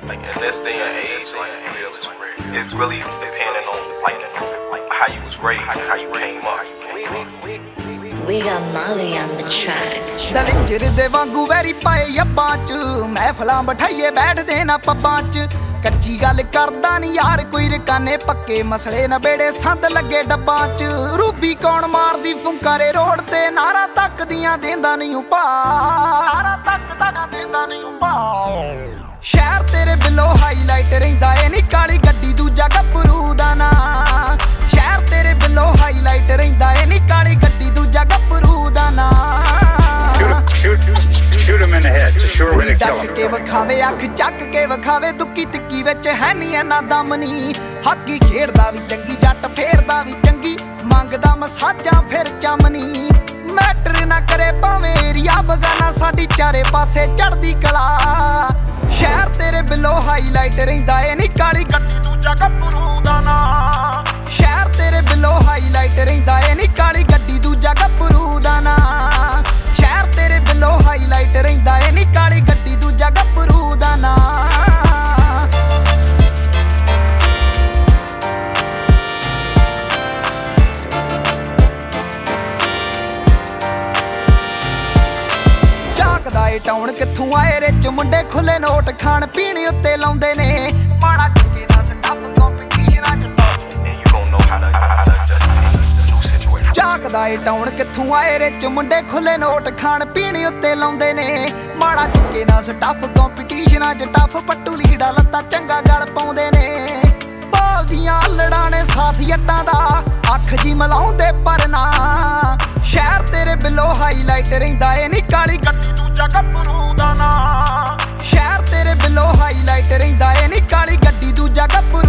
Like in this day and age, like it's really depending on like how you was raised and how you came up. We got Molly on the track. ਦਲਿੰਜਰ ਦੇ ਵਾਂਗੂ very ਪਾਏ ਅੱਬਾਂ ਚ ਮਹਿਫਲਾਂ ਬਿਠਾਈਏ ਬੈਠਦੇ ਨਾ ਪੱਬਾਂ ਚ ਕੱਚੀ ਗੱਲ ਕਰਦਾ ਨੀ ਯਾਰ ਕੋਈ ਰਕਾਨੇ ਪੱਕੇ ਮਸਲੇ ਨਬੇੜੇ ਸੰਦ ਲੱਗੇ ਡੱਬਾਂ ਚ ਰੂਬੀ ਕੌਣ ਮਾਰਦੀ ਫੁੰਕਾਰੇ ਰੋਡ ਤੇ ਨਾਰਾ ਤੱਕਦੀਆਂ ਦੇਂਦਾ ਨਹੀਂ ਉਪਾ ਨਾਰਾ ਤੱਕਦਾ ਦੇਂਦਾ ਨਹੀਂ ਉਪਾ ਸ਼ਹਿਰ ਤੇਰੇ ਬਿੱਲੋ ਹਾਈਲਾਈਟ ਰਹਿੰਦਾ ਏ ਨੀ ਕਾਲੀ ਗੱਡੀ ਦੂਜਾ ਗੱਭਰੂ ਦਾ ਨਾ ਸ਼ਹਿਰ ਤੇਰੇ ਬਿੱਲੋ ਹਾਈਲਾਈਟ ਰਹਿੰਦਾ ਏ ਨੀ ਕਾਲੀ ਗੱਡੀ ਦੂਜਾ ਗੱਭਰੂ ਦਾ ਨਾ Shoot him in the head. It's a sure way to kill him. ਕੇ ਵਿਖਾਵੇ ਅੱਖ ਚੱਕ ਕੇ ਵਿਖਾਵੇ ਦੁੱਕੀ ਟਿੱਕੀ ਵਿੱਚ ਹੈ ਨੀ ਇਹਨਾਂ ਦਮ ਨੀ ਹਾਕੀ ਖੇਡਦਾ ਵੀ ਚੰਗੀ ਜੱਟ ਫੇਰਦਾ ਵੀ ਚੰਗੀ ਮੰਗਦਾ ਮਸਾਜਾਂ ਫਿਰ ਚਮਨੀ ਮੈਟਰ ਨਾ ਕਰੇ ਭਾਵੇਂ ਏਰੀਆ ਬਗਾਨਾ ਸਾਡੀ ਚਾਰੇ ਪਾਸੇ ਚੜਦੀ ਕਲਾ ਸ਼ਹਿਰ ਤੇਰੇ ਬਿੱਲੋ ਹਾਈਲਾਈਟ ਰਹਿੰਦਾ ਏ ਨੀ ਕਾਲੀ ਗੱਡੀ ਦੂਜਾ ਗੱਭਰੂ ਦਾ ਨਾ ਸ਼ਹਿਰ ਤੇਰੇ ਬਿੱਲੋ ਹਾਈਲਾਈਟ ਰਹਿੰਦਾ ਏ ਨੀ ਕਾਲੀ ਗੱਡੀ ਦੂਜਾ ਗੱਭਰੂ ਦਾ ਨਾ ਸ਼ਹਿਰ ਤੇਰੇ ਬਿੱਲੋ ਹਾਈਲਾਈਟ ਰਹਿੰਦਾ ਏ ਨੀ ਕਾਲੀ ਗੱਡੀ ਦੂਜਾ ਗੱਭਰੂ ਦਾ ਨਾ ਝਾਕਦਾ ਏ ਟਾਉਣ ਕਿੱਥੋਂ ਆਏ ਰਿਚ ਮੁੰਡੇ ਖੁੱਲੇ ਨੋਟ ਖਾਣ ਪੀਣ ਉੱਤੇ ਲਾਉਂਦੇ ਨੇ ਮਾੜਾ ਚੁੱਕੇ ਦਾ ਸਟੱਫ ਕੰਪੀਟੀਸ਼ਨਾਂ ਚ ਝਾਕਦਾ ਏ ਟਾਉਣ ਕਿੱਥੋਂ ਆਏ ਰਿਚ ਮੁੰਡੇ ਖੁੱਲੇ ਨੋਟ ਖਾਣ ਪੀਣ ਉੱਤੇ ਲਾਉਂਦੇ ਨੇ ਮਾੜਾ ਚੁੱਕੇ ਨਾ ਸਟੱਫ ਕੰਪੀਟੀਸ਼ਨਾਂ ਚ ਟੱਫ ਪੱਟੂ ਲੀੜਾ ਲੱਤਾਂ ਚੰਗਾ ਗਲ ਪਾਉਂਦੇ ਨੇ ਬਾਲਦੀਆਂ ਲੜਾਂ ਨੇ ਸਾਥ ਜੱਟਾਂ ਦਾ ਅੱਖ ਜੀ ਮਲਾਉਂਦੇ ਪਰ ਨਾ ਸ਼ਹਿਰ ਤੇਰੇ ਬਿੱਲੋ ਹਾਈਲਾਈਟ ਰਹਿੰਦਾ ਏ ਨੀ ਕਾਲੀ ਗੱਡੀ ਦੂਜਾ ਗੱਭਰੂ ਦਾ ਨਾ ਸ਼ਹਿਰ ਤੇਰੇ ਬਿੱਲੋ ਹਾਈਲਾਈਟ ਰਹਿੰਦਾ ਏ ਨੀ ਕਾਲੀ ਗੱਡੀ ਦੂਜਾ ਗੱਭਰੂ